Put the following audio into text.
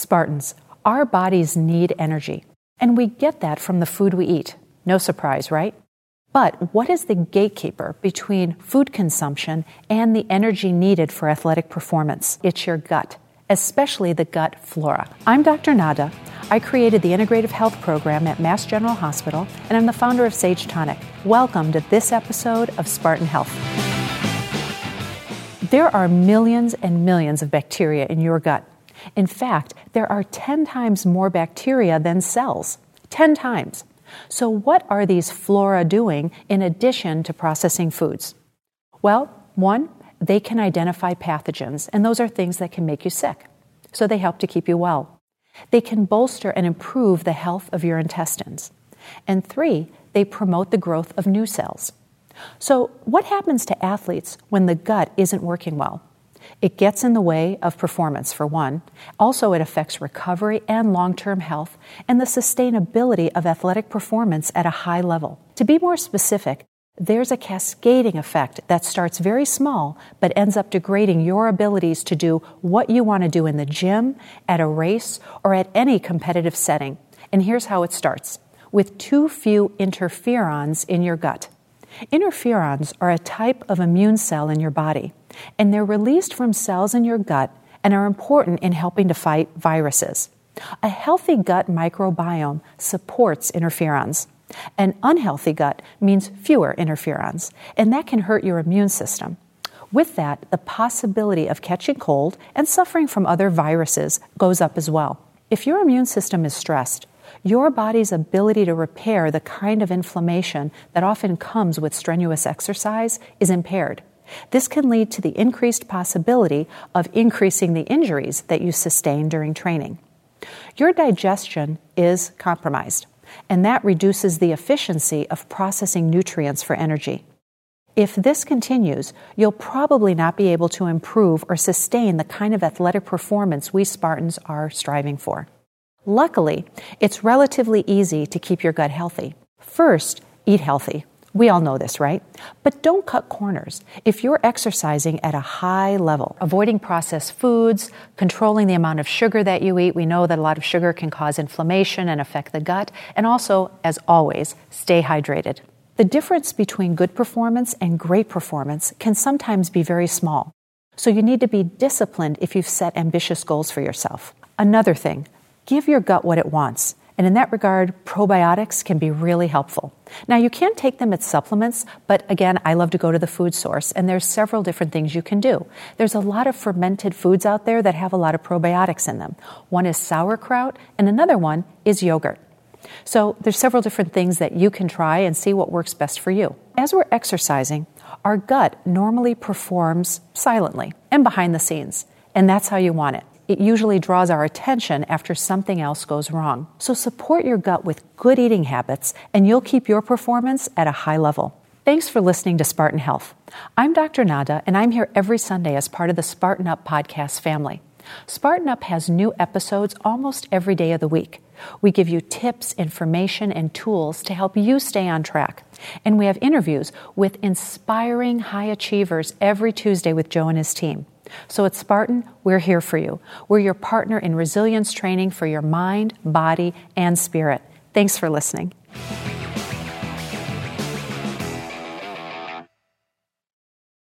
Spartans, our bodies need energy, and we get that from the food we eat. No surprise, right? But what is the gatekeeper between food consumption and the energy needed for athletic performance? It's your gut, especially the gut flora. I'm Dr. Nada. I created the Integrative Health Program at Mass General Hospital, and I'm the founder of Sage Tonic. Welcome to this episode of Spartan Health. There are millions and millions of bacteria in your gut. In fact, there are 10 times more bacteria than cells. 10 times. So what are these flora doing in addition to processing foods? Well, one, they can identify pathogens, and those are things that can make you sick. So they help to keep you well. They can bolster and improve the health of your intestines. And three, they promote the growth of new cells. So what happens to athletes when the gut isn't working well? It gets in the way of performance, for one. Also, it affects recovery and long-term health and the sustainability of athletic performance at a high level. To be more specific, there's a cascading effect that starts very small but ends up degrading your abilities to do what you want to do in the gym, at a race, or at any competitive setting. And here's how it starts: with too few interferons in your gut. Interferons are a type of immune cell in your body, and they're released from cells in your gut and are important in helping to fight viruses. A healthy gut microbiome supports interferons. An unhealthy gut means fewer interferons, and that can hurt your immune system. With that, the possibility of catching cold and suffering from other viruses goes up as well. If your immune system is stressed, your body's ability to repair the kind of inflammation that often comes with strenuous exercise is impaired. This can lead to the increased possibility of increasing the injuries that you sustain during training. Your digestion is compromised, and that reduces the efficiency of processing nutrients for energy. If this continues, you'll probably not be able to improve or sustain the kind of athletic performance we Spartans are striving for. Luckily, it's relatively easy to keep your gut healthy. First, eat healthy. We all know this, right? But don't cut corners. If you're exercising at a high level, avoiding processed foods, controlling the amount of sugar that you eat, we know that a lot of sugar can cause inflammation and affect the gut, and also, as always, stay hydrated. The difference between good performance and great performance can sometimes be very small, so you need to be disciplined if you've set ambitious goals for yourself. Another thing, give your gut what it wants. And in that regard, probiotics can be really helpful. Now, you can take them as supplements, but again, I love to go to the food source, and there's several different things you can do. There's a lot of fermented foods out there that have a lot of probiotics in them. One is sauerkraut, and another one is yogurt. So there's several different things that you can try and see what works best for you. As we're exercising, our gut normally performs silently and behind the scenes, and that's how you want it. It usually draws our attention after something else goes wrong. So support your gut with good eating habits, and you'll keep your performance at a high level. Thanks for listening to Spartan Health. I'm Dr. Nada, and I'm here every Sunday as part of the Spartan Up podcast family. Spartan Up has new episodes almost every day of the week. We give you tips, information, and tools to help you stay on track. And we have interviews with inspiring high achievers every Tuesday with Joe and his team. So at Spartan, we're here for you. We're your partner in resilience training for your mind, body, and spirit. Thanks for listening.